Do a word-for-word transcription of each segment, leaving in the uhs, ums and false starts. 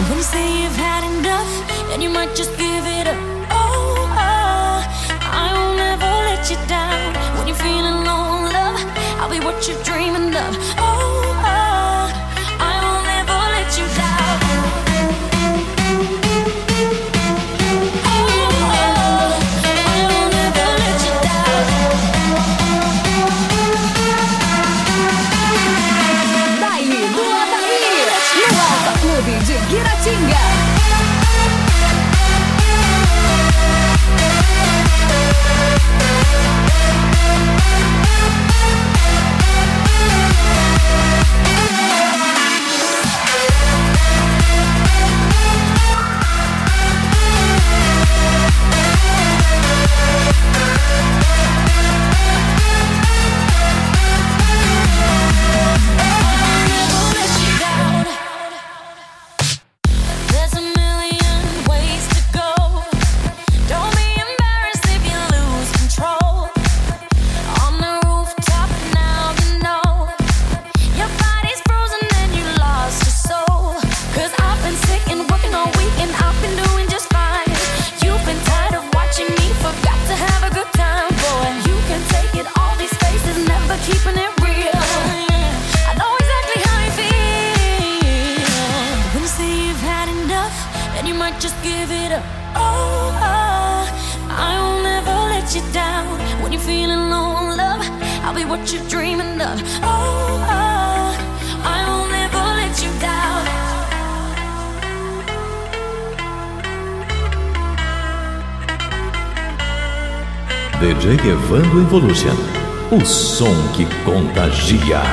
When you say you've had enough, then you might just give it up. Oh, oh, I will never let you down. When you're feeling low on love, I'll be what you're dreaming of. Oh, oh, I will never let you down. De Guiratinga. Just give it up. Oh, oh, I will never let you down. When you're feeling low on love, I'll be what you're dreaming of. Oh, oh, I will never let you down. D J Evandro Evolution, o som que contagia.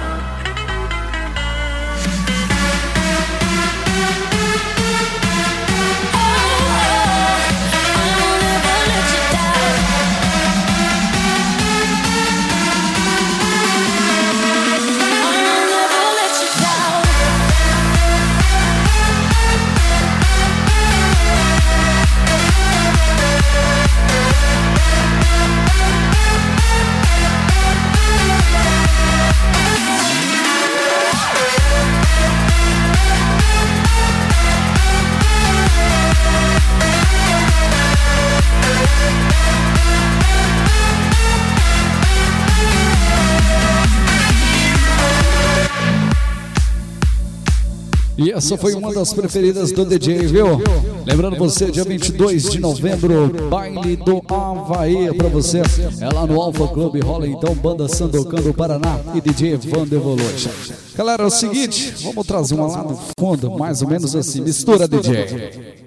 E essa foi uma das preferidas do D J, viu? Lembrando você, dia vinte e dois de novembro, baile do Havaí pra você. É lá no Alfa Clube, rola então Banda Sandokan do Paraná e D J Evandro Evolution. Galera, é o seguinte, vamos trazer uma lá no fundo, mais ou menos assim, mistura D J.